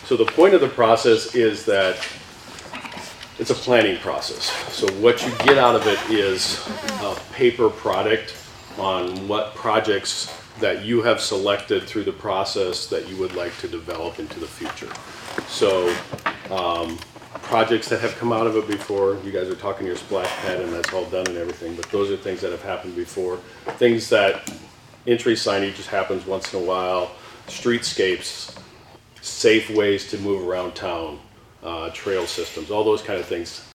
So the point of the process is that it's a planning process. So what you get out of it is a paper product on what projects that you have selected through the process that you would like to develop into the future. So projects that have come out of it before, you guys are talking your splash pad and that's all done and everything, but those are things that have happened before. Things that entry signage just happens once in a while, streetscapes, safe ways to move around town, trail systems, all those kind of things